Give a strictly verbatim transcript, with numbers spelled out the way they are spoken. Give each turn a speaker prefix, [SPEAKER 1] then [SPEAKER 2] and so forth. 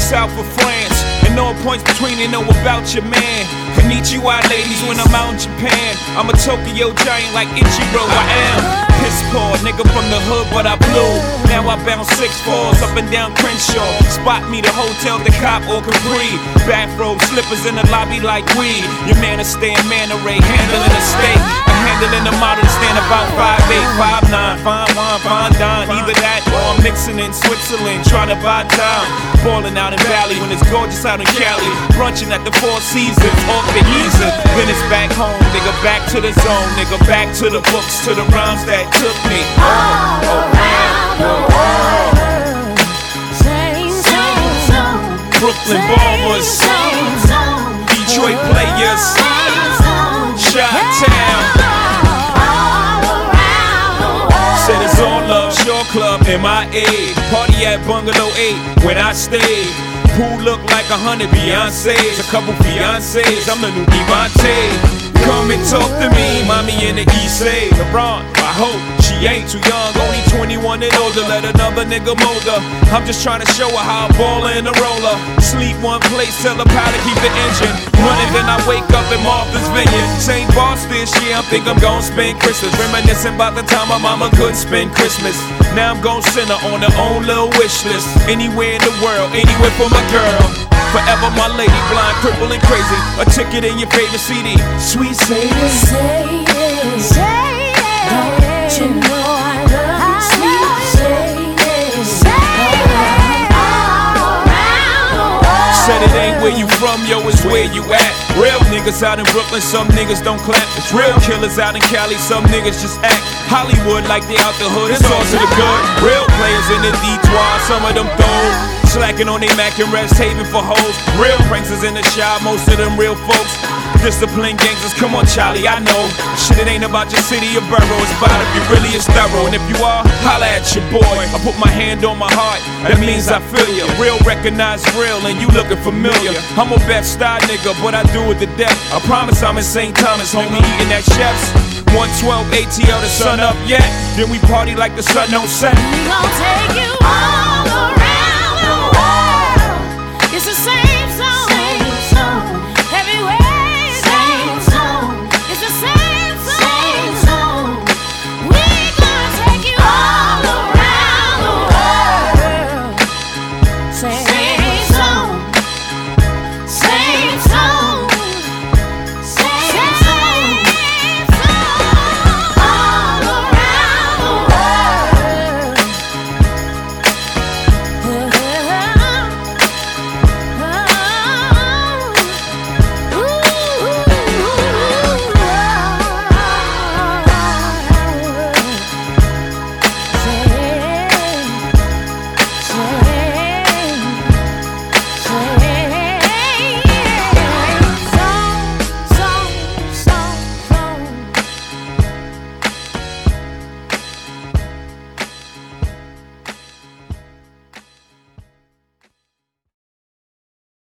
[SPEAKER 1] south of France. And no points between you know about your man. Konnichiwa ladies when I'm out in Japan. I'm a Tokyo giant like Ichiro, I am. Piss poor, nigga from the hood, but I blew. Now I bounce six fours up and down Crenshaw. Spot me the hotel, the cop or Capri. Bathrobe, slippers in the lobby like weed. Your man is staying Manor Ray, handling the steak. I'm handling the model, stand about five eight, five nine. Fine wine, fine dine. Either that or I'm mixing in Switzerland, trying to buy time. Balling out in Valley when it's gorgeous out in Cali. Brunching at the Four Seasons, off the easy. Then it's back home, nigga, back to the zone. Nigga, back to the books, to the rhymes that took me all around the world. Brooklyn Bombers, Detroit Players, Chi-Town. Said it's all love, Shore Club, M I A. Party at Bungalow eight when I stayed. Pool look like a hundred Beyonces, a couple fiancés. I'm the new Devontae. Come and talk to me, mommy in the East A. LeBron, I hope she ain't too young, only twenty-one and older. Let another nigga mold her. I'm just trying to show her how I ball in a roller. Sleep one place, tell her how to keep the engine running. Then I wake up in Martha's Vineyard. Same boss this year, I think I'm gon' spend Christmas. Reminiscing about the time my mama could spend Christmas. Now I'm gon' send her on her own little wish list. Anywhere in the world, anywhere for my girl. Forever my lady, blind, crippled and crazy. A ticket in your favorite C D. Sweet Sadie.
[SPEAKER 2] Sadie, Sadie, don't you know I love you, sweet Sadie, Sadie, all around the world.
[SPEAKER 1] Said it ain't where you from, yo, it's where you at. Real niggas out in Brooklyn, some niggas don't clap. It's real killers out in Cali, some niggas just act. Hollywood like they out the hood, it's all to the good. Real players in the D-Tois, some of them throw. Slacking on they Mac and Rest Haven for hoes. Real pranksters in the shop, most of them real folks. Disciplined gangsters, come on Charlie, I know. Shit, it ain't about your city or borough, it's about if you really is thorough. And if you are, holla at your boy. I put my hand on my heart, that means I feel you. Real recognize real and you looking familiar. I'm a Bed-Stuy nigga, but I do it to death. I promise I'm in Saint Thomas, homie, eating at Chef's. one twelve A T L, the sun up yet. Then we party like the sun don't set.
[SPEAKER 2] We gon' take you all around the world. It's the same.